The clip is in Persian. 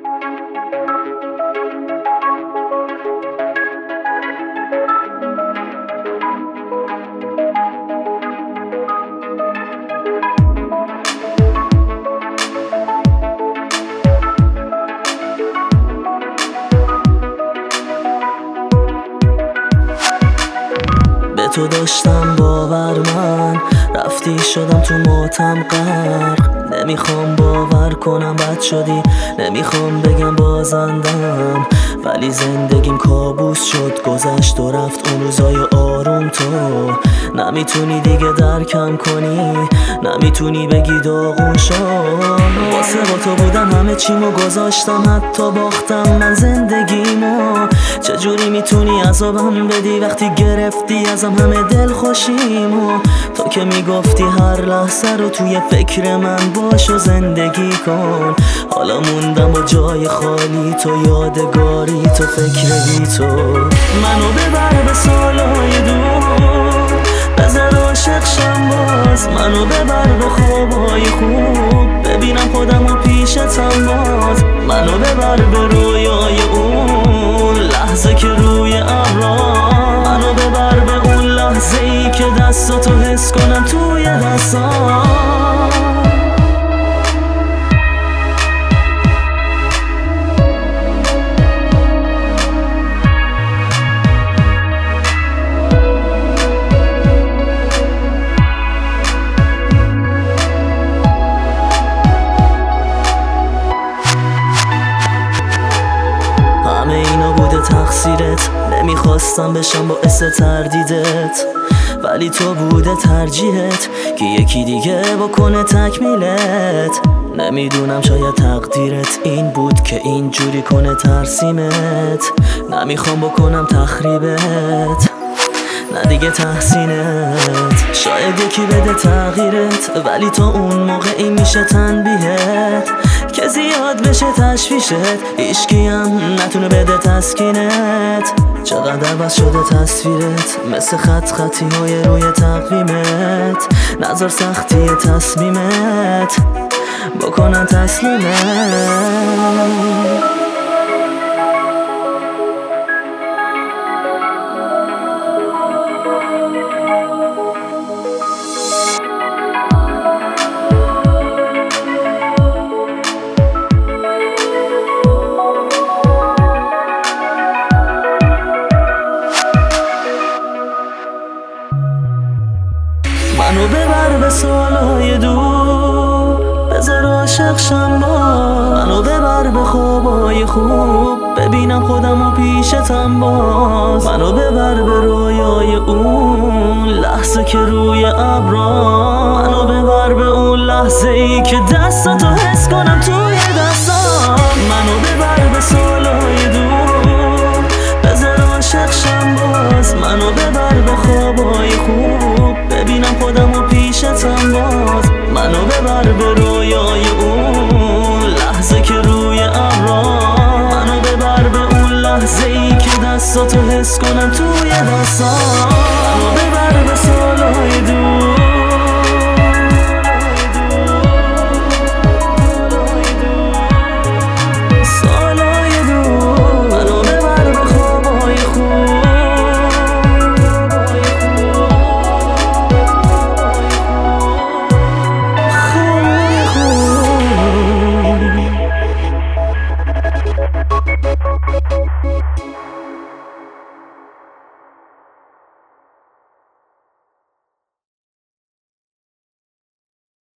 تو داشتم باور، من رفتی شدم تو ماتم غرق. نمیخوام باور کنم بد شدی، نمیخوام بگم بازندم، ولی زندگیم کابوس شد، گذشت و رفت اون روزای آروم. تو نمیتونی دیگه درکم کنی، نمیتونی بگی داغون شد. واسه با تو بودم همه چیمو گذاشتم، حتی باختم من زندگیمو. چجوری میتونی عذابم بدی وقتی گرفتی ازم همه دل خوشیمو؟ تو که میگفتی هر لحظه رو توی فکر من باش و زندگی کن. حالا موندم با جای خالی تو، یادگاری تو، فکر بی تو. منو ببر به سالهای دور، بذار عاشق شم باز. منو ببر به خوابای خوب، ببینم خودمو پیشتم باز. منو ببر به رویای اون لحظه که روی ابرام. منو ببر به اون لحظه ای که دستاتو حس کنم توی دستام. همه اینا بوده تقصیرت، نمیخواستم بشم باعث تردیدت، ولی تو بوده ترجیحت که یکی دیگه بکنه تکمیلت. نمیدونم شاید تقدیرت این بود که اینجوری کنه ترسیمت. نمیخوام بکنم تخریبت، نه دیگه تحسینت. شاید یکی بده تغییرت، ولی تو اون موقعی میشه تنبیهت که زیاد بشه تشویشت. هیچکی هم نتونه بده تسکینت. چقدر عوض شده تصویرت، مثل خطی های روی تقویمت. نذار سختی تصمیمت بکنن تسلیمت. منو ببر به سالهای دور، بذار عاشق شم باز. منو ببر به خوابای خوب، ببینم خودمو پیشتم باز. منو ببر به رویای اون لحظه که روی ابرام. منو ببر به اون لحظه ای که دستاتو حس کنم توی دستام. منو ببر به سالهای دور، بذار عاشق شم باز. منو ببر به خوابای خوب، ببینم خودمو پیشتم باز. منو ببر به رویای اون لحظه که روی ابرام. منو ببر به اون لحظه ای که دستاتو حس کنم توی دستام.